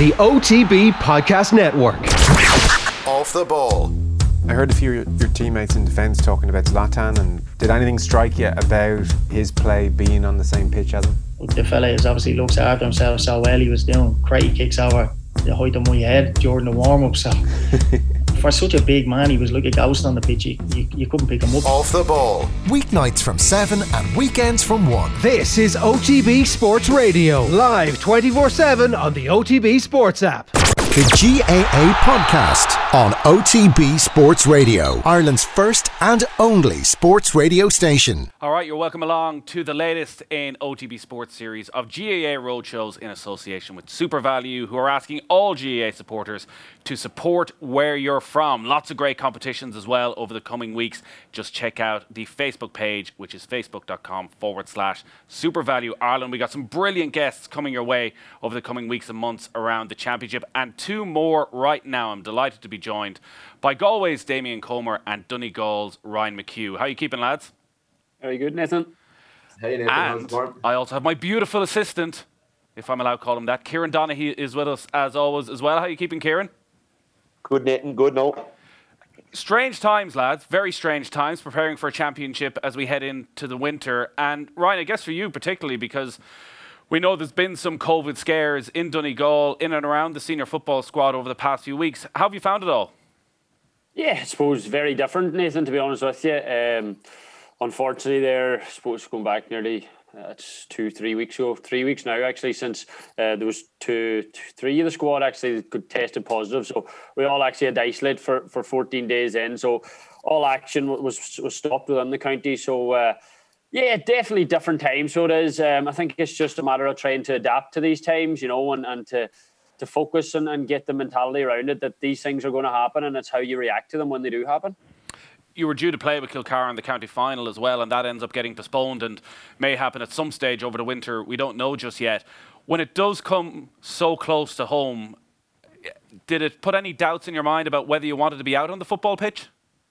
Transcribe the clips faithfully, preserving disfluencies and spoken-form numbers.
the O T B Podcast Network. Off the ball. I heard a few of your teammates in defence talking about Zlatan, and did anything strike you about his play being on the same pitch as him? The fella is obviously looks after himself so well. He was doing crate kicks over the height of my head during the warm-up, so for such a big man, he was like a ghost on the pitch. You, you, you couldn't pick him up. Off the ball. Weeknights from seven and weekends from one. This is O T B Sports Radio, live twenty-four seven on the O T B Sports app. The G A A podcast on O T B Sports Radio, Ireland's first and only sports radio station. All right, you're welcome along to the latest in O T B Sports series of G A A roadshows in association with SuperValu, who are asking all G A A supporters to support where you're from. Lots of great competitions as well over the coming weeks. Just check out the Facebook page, which is facebook.com forward slash SuperValu Ireland. We got some brilliant guests coming your way over the coming weeks and months around the championship, and two more right now. I'm delighted to be joined by Galway's Damien Comer and Donegal's Ryan McHugh. How are you keeping, lads? Very good, Nathan. Hey, Nathan. And I also have my beautiful assistant, if I'm allowed to call him that. Kieran Donaghy is with us as always as well. How are you keeping, Kieran? Good, Nathan. Good, no. Strange times, lads. Very strange times preparing for a championship as we head into the winter. And Ryan, I guess for you particularly, because we know there's been some COVID scares in Donegal, in and around the senior football squad over the past few weeks. How have you found it all? Yeah, I suppose very different, Nathan, to be honest with you. Um, unfortunately, there, I suppose going back nearly, uh, it's two, three weeks ago, three weeks now actually, since uh, there was two, two, three of the squad actually that could tested positive. So we all actually had to isolate for, for fourteen days in. So all action was was stopped within the county. So uh, yeah, definitely different times. So it is. Um, I think it's just a matter of trying to adapt to these times, you know, and, and to to focus and, and get the mentality around it that these things are going to happen, and it's how you react to them when they do happen. You were due to play with Kilcara in the county final as well, and that ends up getting postponed and may happen at some stage over the winter. We don't know just yet. When it does come so close to home, did it put any doubts in your mind about whether you wanted to be out on the football pitch?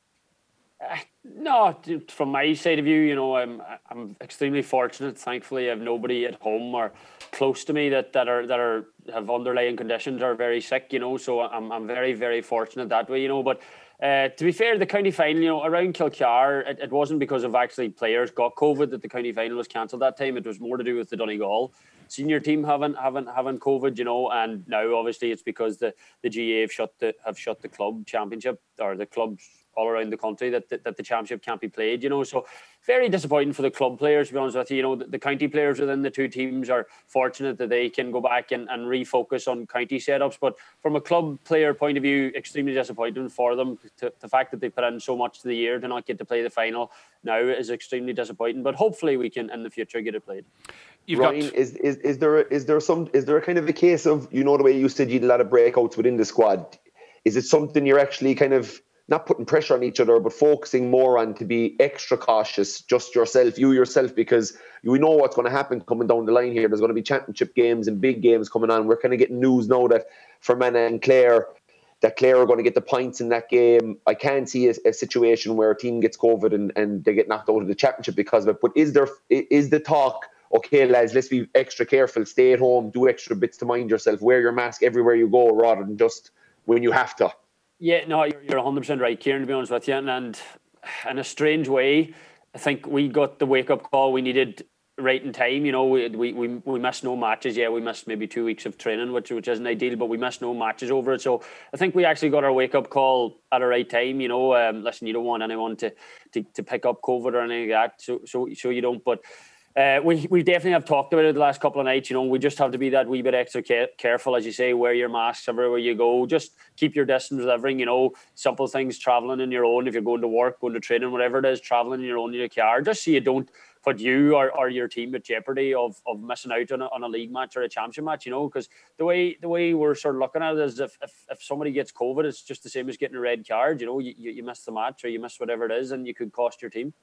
Uh, no, from my side of view, you know, I'm I'm extremely fortunate. Thankfully, I have nobody at home or close to me that, that are that are have underlying conditions or very sick, you know. So I'm I'm very very fortunate that way, you know. But uh, to be fair, the county final, you know, around Kilcar, it, it wasn't because of actually players got COVID that the county final was cancelled that time. It was more to do with the Donegal senior team having having having COVID, you know. And now obviously it's because the the G A A have shut the have shut the club championship or the clubs all around the country that, that that the championship can't be played, you know. So very disappointing for the club players, to be honest with you. You know, the, the county players within the two teams are fortunate that they can go back and, and refocus on county setups. But from a club player point of view, extremely disappointing for them. To, the fact that they put in so much to the year to not get to play the final now is extremely disappointing. But hopefully we can in the future get it played. You've Ryan, got... is, is is there is there some is there a kind of a case of, you know, the way you said you had a lot of breakouts within the squad? Is it something you're actually kind of not putting pressure on each other, but focusing more on to be extra cautious, just yourself, you yourself, because we know what's going to happen coming down the line here. There's going to be championship games and big games coming on. We're kind of getting news now that Fermanagh and Clare, that Clare are going to get the points in that game. I can't see a, a situation where a team gets COVID and, and they get knocked out of the championship because of it. But is there is the talk, okay, lads, let's be extra careful, stay at home, do extra bits to mind yourself, wear your mask everywhere you go rather than just when you have to? Yeah, no, you're, you're one hundred percent right, Kieran, to be honest with you. And, and in a strange way, I think we got the wake-up call we needed right in time. You know, we we we, we missed no matches. Yeah, we missed maybe two weeks of training, which which isn't ideal, but we missed no matches over it. So I think we actually got our wake-up call at the right time. You know, um, listen, you don't want anyone to, to, to pick up COVID or anything like that, so, so, so you don't. But Uh, we we definitely have talked about it the last couple of nights. You know, we just have to be that wee bit extra ca- careful, as you say. Wear your masks everywhere you go. Just keep your distance with everything. You know, simple things, traveling in your own. If you're going to work, going to training, whatever it is, traveling in your own in your car. Just so you don't put you or, or your team at jeopardy of of missing out on a, on a league match or a championship match. You know, because the way the way we're sort of looking at it is if, if if somebody gets COVID, it's just the same as getting a red card. You know, you you, you miss the match or you miss whatever it is, and you could cost your team.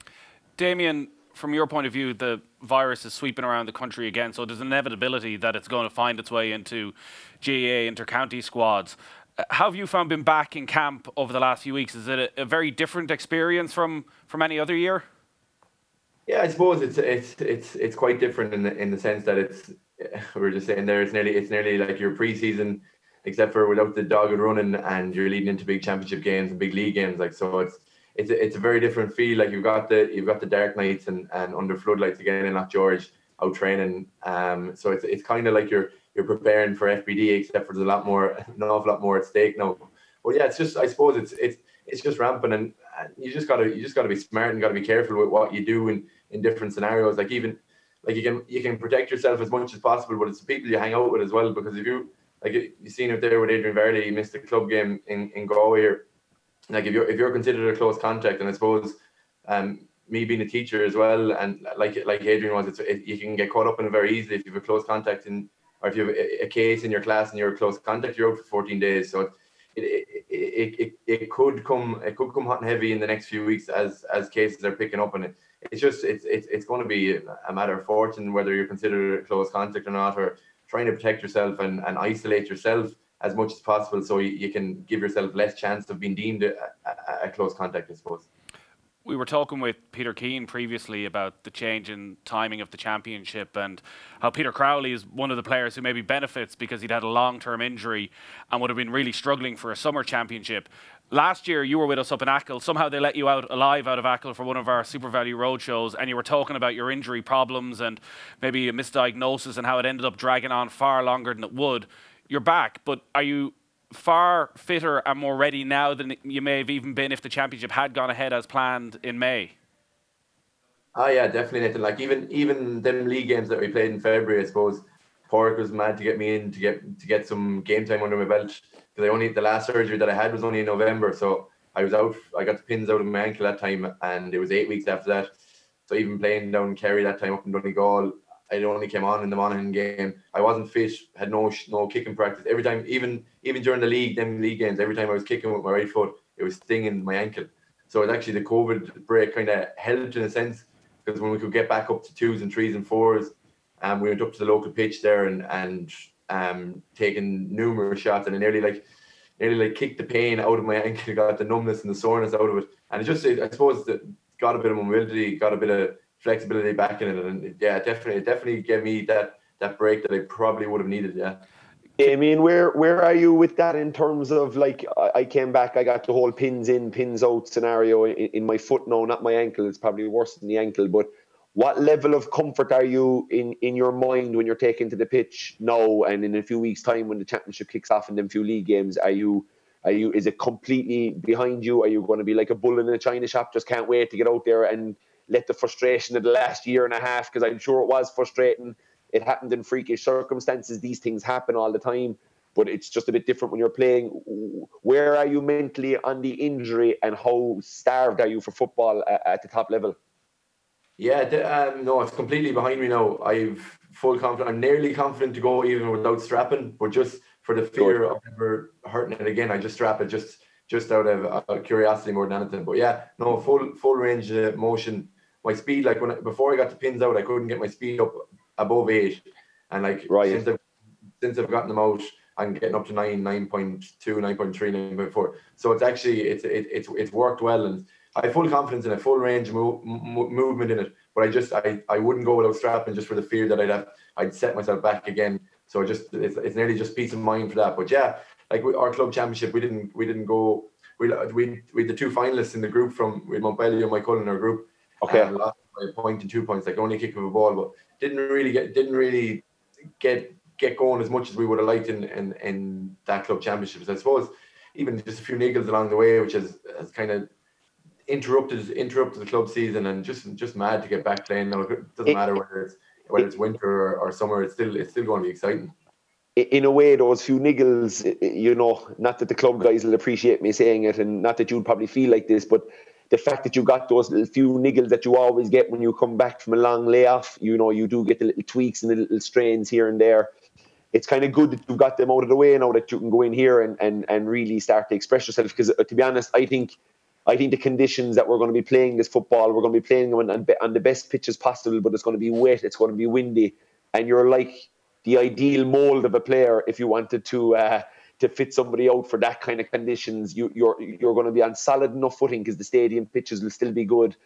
Damien, from your point of view, the virus is sweeping around the country again, so there's an inevitability that it's going to find its way into G A A inter-county squads. How have you found being back in camp over the last few weeks? Is it a, a very different experience from, from any other year? Yeah, I suppose it's it's it's it's quite different in the in the sense that it's we were just saying there, it's nearly it's nearly like your pre-season, except for without the dogged running, and you're leading into big championship games and big league games. Like so, it's it's a, it's a very different feel. Like you've got the you've got the dark nights and, and under floodlights again in Loch George out training. Um, so it's it's kind of like you're you're preparing for F B D, except for there's a lot more, an awful lot more at stake now. But yeah, it's just I suppose it's it's it's just rampant, and, and you just gotta you just gotta be smart and gotta be careful with what you do in, in different scenarios. Like even like you can you can protect yourself as much as possible, but it's the people you hang out with as well. Because if you like you seen it there with Adrian Varley, he missed the club game in, in Galway here. Like if you're if you're considered a close contact, and I suppose um me being a teacher as well, and like like Adrian was, it's it, you can get caught up in it very easily if you have a close contact in, or if you have a, a case in your class and you're a close contact, you're out for fourteen days. So it it, it it it could come it could come hot and heavy in the next few weeks as as cases are picking up, and it, it's just it's it's it's going to be a matter of fortune whether you're considered a close contact or not, or trying to protect yourself and, and isolate yourself as much as possible so you, you can give yourself less chance of being deemed a, a, a close contact, I suppose. We were talking with Peter Keane previously about the change in timing of the championship and how Peter Crowley is one of the players who maybe benefits because he'd had a long-term injury and would have been really struggling for a summer championship. Last year, you were with us up in Achill. Somehow they let you out alive out of Achill for one of our Super Value Road shows, and you were talking about your injury problems and maybe a misdiagnosis and how it ended up dragging on far longer than it would. You're back, but are you far fitter and more ready now than you may have even been if the championship had gone ahead as planned in May? Oh yeah, definitely, Nathan. Like even even them league games that we played in February, I suppose Porrick was mad to get me in to get to get some game time under my belt, because I only the last surgery that I had was only in November, so I was out. I got the pins out of my ankle that time, and it was eight weeks after that. So even playing down Kerry that time up in Donegal, I only came on in the Monaghan game. I wasn't fit, had no no kicking practice. Every time, even even during the league, them league games, every time I was kicking with my right foot, it was stinging my ankle. So it's actually the COVID break kind of helped in a sense, because when we could get back up to twos and threes and fours, um, we went up to the local pitch there and and um taking numerous shots, and I nearly like nearly like kicked the pain out of my ankle, got the numbness and the soreness out of it, and it just I suppose that got a bit of mobility, got a bit of flexibility back in it, and yeah, definitely, it definitely gave me that that break that I probably would have needed. Yeah. I mean, where where are you with that in terms of like I, I came back, I got the whole pins in, pins out scenario in, in my foot now, not my ankle. It's probably worse than the ankle. But what level of comfort are you in in your mind when you're taken to the pitch now, and in a few weeks' time when the championship kicks off in them few league games? Are you are you is it completely behind you? Are you going to be like a bull in a china shop, just can't wait to get out there and let the frustration of the last year and a half, because I'm sure it was frustrating. It happened in freakish circumstances. These things happen all the time, but it's just a bit different when you're playing. Where are you mentally on the injury, and how starved are you for football at, at the top level? Yeah, um, no, it's completely behind me now. I've full confidence. I'm nearly confident to go even without strapping, but just for the fear Good. of ever hurting it again, I just strap it just just out of uh, curiosity more than anything. But yeah, no, full full range of motion. My speed, like when I, before I got the pins out, I couldn't get my speed up above eight, and like right. since I've since I've gotten them out, I'm getting up to nine, nine point two, nine point three, nine point four. So it's actually it's it, it's it's worked well, and I have full confidence in it, full range of mo- mo- movement in it. But I just I, I wouldn't go without strapping, just for the fear that I'd have I'd set myself back again. So just it's, it's nearly just peace of mind for that. But yeah, like we, our club championship, we didn't we didn't go. We we we had the two finalists in the group from with Montpellier and Michael in our group. Okay. Uh, lost by a point and two points, like only kick of a ball, but didn't really get didn't really get get going as much as we would have liked in in, in that club championships. I suppose even just a few niggles along the way, which has, has kind of interrupted interrupted the club season, and just just mad to get back playing now. It doesn't matter whether it's whether it's winter or, or summer. It's still it's still going to be exciting. In a way, those few niggles, you know, not that the club guys will appreciate me saying it, and not that you'd probably feel like this, but the fact that you got those little few niggles that you always get when you come back from a long layoff, you know, you do get the little tweaks and the little strains here and there. It's kind of good that you've got them out of the way now, that you can go in here and, and, and really start to express yourself. Because uh, to be honest, I think I think the conditions that we're going to be playing this football, we're going to be playing on, on, on the best pitches possible, but it's going to be wet, it's going to be windy, and you're like the ideal mold of a player if you wanted to uh, to fit somebody out for that kind of conditions. You, you're you're going to be on solid enough footing because the stadium pitches will still be good.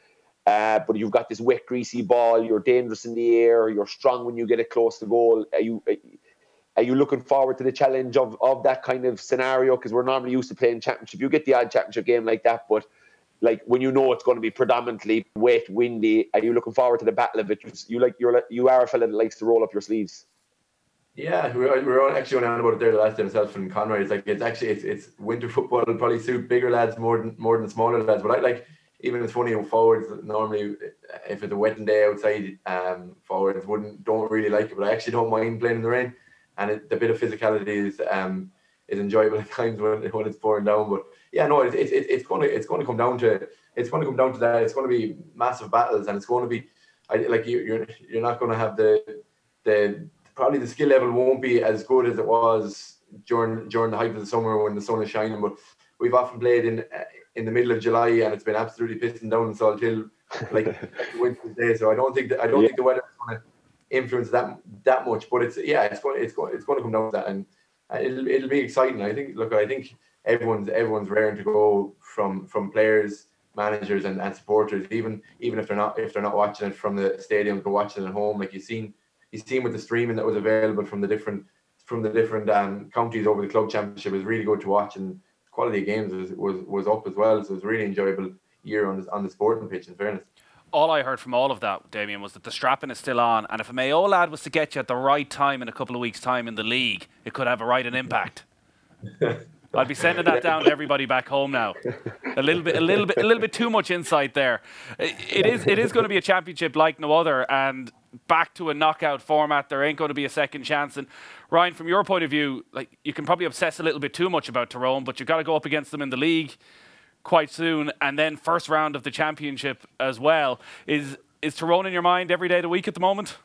Uh, but you've got this wet, greasy ball. You're dangerous in the air. You're strong when you get it close to goal. Are you are you looking forward to the challenge of, of that kind of scenario? Because we're normally used to playing championship. You get the odd championship game like that, but like when you know it's going to be predominantly wet, windy, are you looking forward to the battle of it? You like you're you are a fella that likes to roll up your sleeves. Yeah, we were, we were actually going on about it there the last day myself and Conroy. It's like it's actually it's, it's winter football will probably suit bigger lads more than more than smaller lads. But I like even it's funny forwards normally if it's a wet day outside, um, forwards wouldn't don't really like it. But I actually don't mind playing in the rain, and it, the bit of physicality is um is enjoyable at times when when it's pouring down. But yeah, no, it's it's it's going to it's going to come down to it's going to come down to that. It's going to be massive battles, and it's going to be I like you you're you're not going to have the the probably the skill level won't be as good as it was during during the height of the summer when the sun is shining. But we've often played in in the middle of July, and it's been absolutely pissing down in Salt Hill like winter's day. So I don't think that I don't yeah. think the weather is going to influence that that much. But it's yeah, it's going it's going it's going to come down to that, and it'll it'll be exciting. I think. Look, I think everyone's everyone's raring to go from from players, managers, and, and supporters. Even even if they're not if they're not watching it from the stadium, they're watching it at home. Like you've seen. You've seen with the streaming that was available from the different from the different um, counties over the club championship. It was really good to watch, and the quality of games was, was was up as well. So it was a really enjoyable year on the, on the sporting pitch, in fairness. All I heard from all of that, Damien, was that the strapping is still on, and if a Mayo lad was to get you at the right time in a couple of weeks' time in the league, it could have a right an impact. I'll be sending that down to everybody back home now. A little bit, a little bit, a little bit too much insight there. It is, it is going to be a championship like no other, and back to a knockout format. There ain't going to be a second chance. And Ryan, from your point of view, like you can probably obsess a little bit too much about Tyrone, but you've got to go up against them in the league quite soon, and then first round of the championship as well. Is is Tyrone in your mind every day of the week at the moment?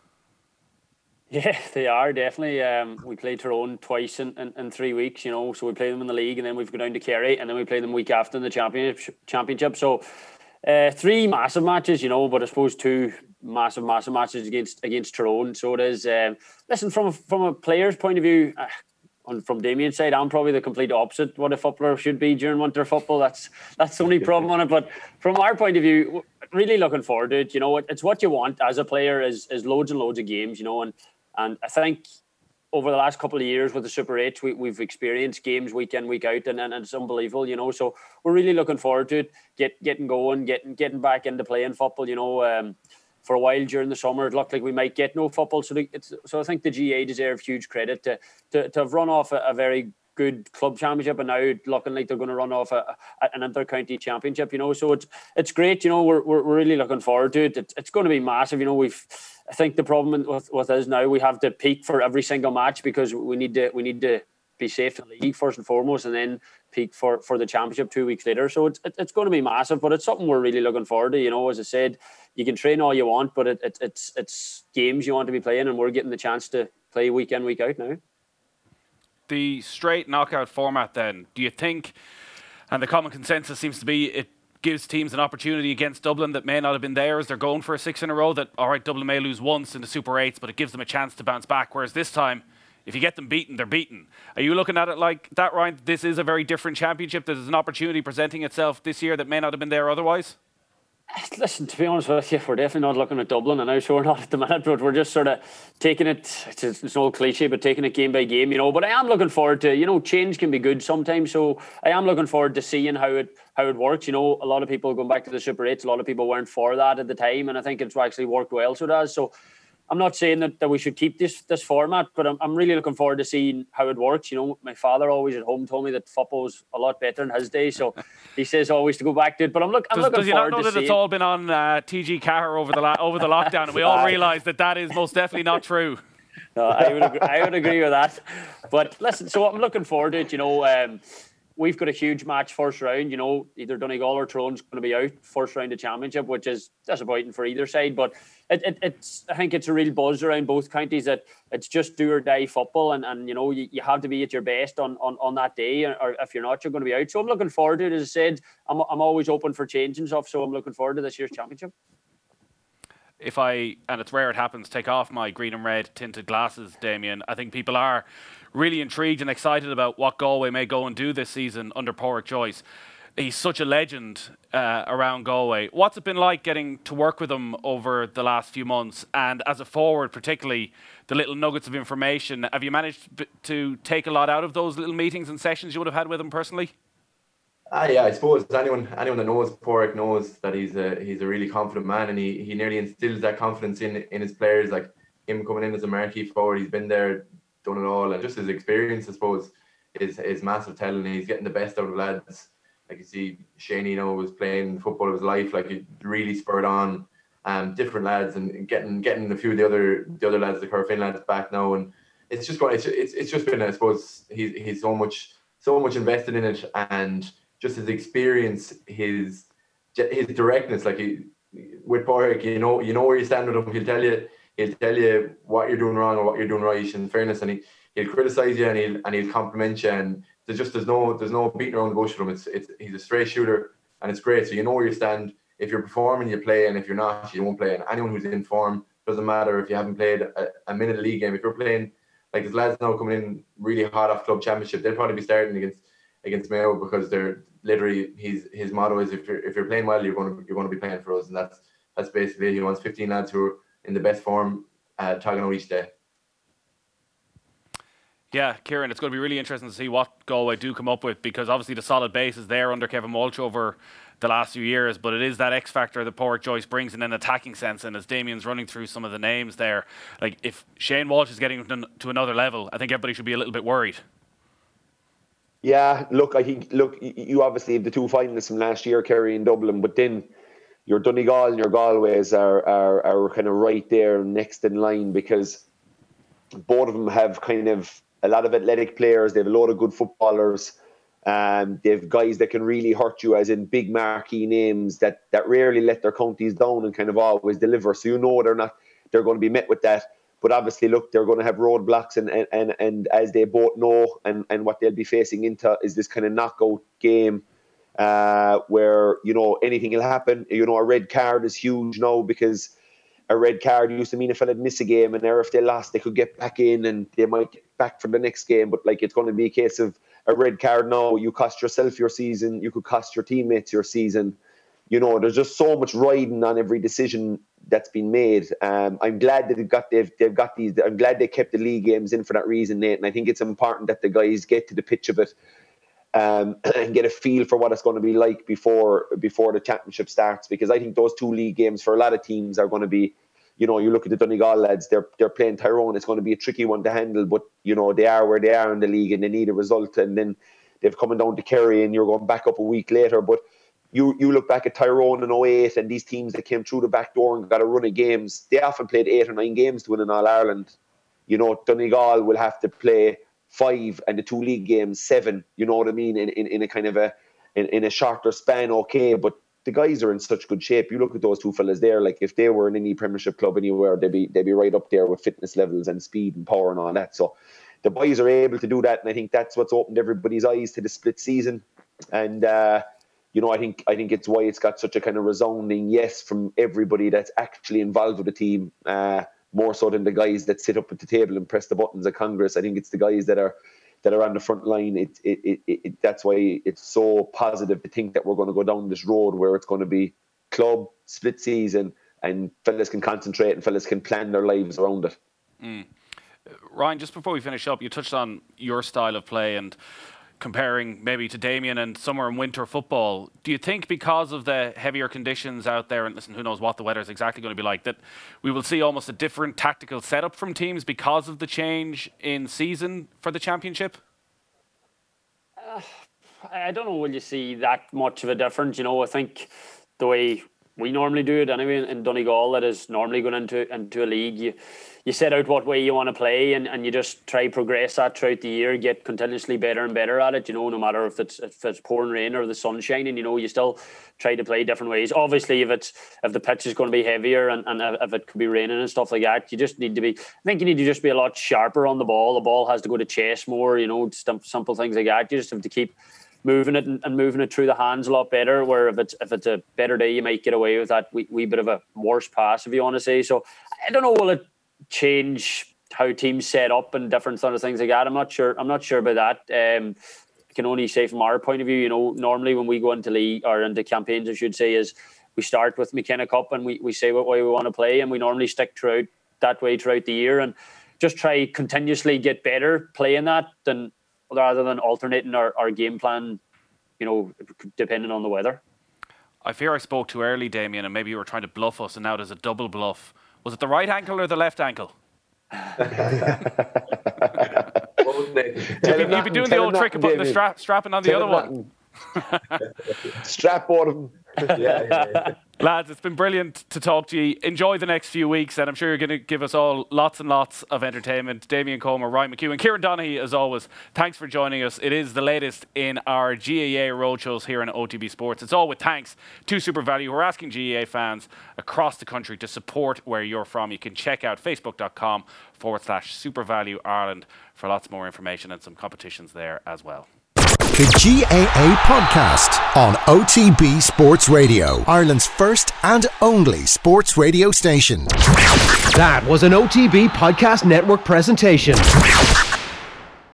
Yeah, they are, definitely. Um, we play Tyrone twice in, in, in three weeks, you know, so we play them in the league and then we've go down to Kerry and then we play them week after in the championship. championship. So uh, three massive matches, you know, but I suppose two massive, massive matches against against Tyrone. So it is, um, listen, from a, from a player's point of view, uh, on, from Damien's side, I'm probably the complete opposite what a footballer should be during winter football. That's that's the only problem on it. But from our point of view, really looking forward to it. You know, it, it's what you want as a player is, is loads and loads of games, you know, and And I think over the last couple of years with the Super eight, we, we've experienced games week in, week out, and, and it's unbelievable, you know. So we're really looking forward to it, get, getting going, getting getting back into playing football, you know. Um, for a while during the summer, it looked like we might get no football. So the, it's, so I think the G A deserve huge credit to, to, to have run off a, a very good club championship, and now looking like they're going to run off a, a, an inter-county championship, you know. So it's it's great, you know. We're we're really looking forward to it. It's, it's going to be massive, you know. We've I think the problem with, with us now, we have to peak for every single match because we need to we need to be safe in the league first and foremost, and then peak for, for the championship two weeks later. So it's it, it's going to be massive, but it's something we're really looking forward to. You know, as I said, you can train all you want, but it, it it's it's games you want to be playing, and we're getting the chance to play week in, week out now. The straight knockout format, then, do you think, and the common consensus seems to be, it gives teams an opportunity against Dublin that may not have been theirs. They're going for a six in a row. That, all right, Dublin may lose once in the Super eights, but it gives them a chance to bounce back. Whereas this time, if you get them beaten, they're beaten. Are you looking at it like that, Ryan? This is a very different championship. There's an opportunity presenting itself this year that may not have been there otherwise. Listen, to be honest with you, we're definitely not looking at Dublin, and I'm sure we're not at the minute, but we're just sort of taking it, it's, it's an old cliche, but taking it game by game, you know. But I am looking forward to, you know, change can be good sometimes, so I am looking forward to seeing how it how it works. You know, a lot of people going back to the Super eights, a lot of people weren't for that at the time, and I think it's actually worked well, so it has. So I'm not saying that, that we should keep this this format, but I'm, I'm really looking forward to seeing how it works. You know, my father always at home told me that football was a lot better in his day, so he says always to go back to it. But I'm, look, I'm does, looking does forward to Does he not know that it's all been on uh, T G Carr over the la- over the lockdown, and we all realise that that is most definitely not true? No, I would agree, I would agree with that. But listen, so I'm looking forward to it. You know, um, we've got a huge match first round. You know, either Donegal or Tyrone's going to be out first round of championship, which is disappointing for either side. But it, it, it's I think it's a real buzz around both counties that it's just do or die football, and, and you know you, you have to be at your best on, on, on that day, or if you're not, you're going to be out. So I'm looking forward to it. As I said, I'm I'm always open for change and stuff. So I'm looking forward to this year's championship. If I, and it's rare it happens, take off my green and red tinted glasses, Damien, I think people are really intrigued and excited about what Galway may go and do this season under Pádraig Joyce. he's such a legend uh, around Galway. What's it been like getting to work with him over the last few months? And as a forward, particularly, the little nuggets of information, have you managed b- to take a lot out of those little meetings and sessions you would have had with him personally? Ah, yeah, I suppose anyone anyone that knows Pádraig knows that he's a he's a really confident man, and he, he nearly instills that confidence in in his players. Like him coming in as a marquee forward, he's been there, done it all, and just his experience, I suppose, is is massive telling. He's getting the best out of lads. Like you see, Shane, you know, was playing football of his life. Like he really spurred on um different lads, and getting getting a few of the other the other lads, the Corofin lads, back now, and it's just going. It's it's, it's just been, I suppose, he's he's so much so much invested in it, and just his experience, his his directness, like he, with Pádraig, you know, you know where you stand with him. He'll tell you, he'll tell you what you're doing wrong or what you're doing right. In fairness, and he he'll criticize you and he'll and he'll compliment you. And there's just there's no there's no beating around the bush with him. It's it's he's a straight shooter, and it's great. So you know where you stand. If you're performing, you play, and if you're not, you won't play. And anyone who's in form, doesn't matter if you haven't played a, a minute of league game. If you're playing, like there's lads now coming in really hot off club championship, they'll probably be starting against against Mayo, because they're literally his his motto is if you're if you're playing well, you're going to you're going to be playing for us, and that's that's basically it. He wants fifteen lads who are in the best form, uh, tagging out each day. Yeah, Kieran, it's going to be really interesting to see what Galway do come up with, because obviously the solid base is there under Kevin Walsh over the last few years, but it is that X factor that Pádraig Joyce brings in an attacking sense. And as Damien's running through some of the names there, like if Shane Walsh is getting to another level, I think everybody should be a little bit worried. Yeah, look, I think, look, you obviously have the two finalists from last year, Kerry and Dublin, but then your Donegal and your Galways are, are, are kind of right there next in line, because both of them have kind of a lot of athletic players. They have a lot of good footballers. Um, they have guys that can really hurt you, as in big marquee names that, that rarely let their counties down and kind of always deliver. So you know they're not they're going to be met with that. But obviously, look, they're going to have roadblocks, and and, and, and as they both know, and, and what they'll be facing into is this kind of knockout game uh, where, you know, anything will happen. You know, a red card is huge now, because a red card used to mean a fella would miss a game, and there if they lost, they could get back in and they might get back for the next game. But like, it's going to be a case of a red card now. You cost yourself your season. You could cost your teammates your season. You know, there's just so much riding on every decision that's been made. Um, I'm glad that they've got they've they've got these. I'm glad they kept the league games in for that reason, Nate. And I think it's important that the guys get to the pitch of it um, and get a feel for what it's going to be like before before the championship starts. Because I think those two league games for a lot of teams are going to be, you know, you look at the Donegal lads, they're they're playing Tyrone. It's going to be a tricky one to handle, but you know they are where they are in the league and they need a result. And then they've coming down to Kerry, and you're going back up a week later, but. You you look back at Tyrone in oh eight and these teams that came through the back door and got a run of games, they often played eight or nine games to win in All-Ireland. You know, Donegal will have to play five, and the two league games, seven, you know what I mean, in, in, in a kind of a in, in a shorter span, okay. But the guys are in such good shape. You look at those two fellas there, like if they were in any Premiership club anywhere, they'd be they'd be right up there with fitness levels and speed and power and all that. So the boys are able to do that, and I think that's what's opened everybody's eyes to the split season. And uh You know, I think I think it's why it's got such a kind of resounding yes from everybody that's actually involved with the team, uh, more so than the guys that sit up at the table and press the buttons at Congress. I think it's the guys that are that are on the front line. It, it, it, it, that's why it's so positive to think that we're going to go down this road where it's going to be club, split season, and fellas can concentrate and fellas can plan their lives around it. Mm. Ryan, just before we finish up, you touched on your style of play and comparing maybe to Damien and summer and winter football. Do you think because of the heavier conditions out there, and listen, who knows what the weather is exactly going to be like, that we will see almost a different tactical setup from teams because of the change in season for the championship? Uh, I don't know, will you see that much of a difference? You know, I think the way we normally do it anyway in Donegal, that is normally going into into a league, you you set out what way you want to play, and, and you just try progress that throughout the year, get continuously better and better at it, you know, no matter if it's if it's pouring rain or the sun shining, you know, you still try to play different ways. Obviously, if it's if the pitch is going to be heavier and, and if it could be raining and stuff like that, you just need to be, I think you need to just be a lot sharper on the ball. The ball has to go to chase more, you know, simple things like that. You just have to keep moving it and, and moving it through the hands a lot better, where if it's if it's a better day, you might get away with that wee, wee bit of a worse pass, if you want to say. So I don't know, will it change how teams set up and different sort of things like that? I'm not sure. I'm not sure about that. Um, I can only say from our point of view, you know, normally when we go into league or into campaigns, I should say, is we start with McKenna Cup and we, we say what way we want to play, and we normally stick throughout that way throughout the year and just try continuously get better playing that than rather than alternating our, our game plan, you know, depending on the weather. I fear I spoke too early, Damien, and maybe you were trying to bluff us, and now there's a double bluff. Was it the right ankle or the left ankle? You've been, you've been doing the old trick of putting the strap, strapping on the other one. Strap bottom. yeah, yeah, yeah. Lads, it's been brilliant to talk to you. Enjoy the next few weeks, and I'm sure you're going to give us all lots and lots of entertainment. Damien Comer, Ryan McHugh, and Kieran Donaghy, as always, thanks for joining us. It is the latest in our G A A roadshows here on O T B Sports. It's all with thanks to SuperValu. We're asking G A A fans across the country to support where you're from. You can check out facebook.com forward slash SuperValu Ireland for lots more information and some competitions there as well. The G A A Podcast on O T B Sports Radio, Ireland's first and only sports radio station. That was an O T B Podcast Network presentation.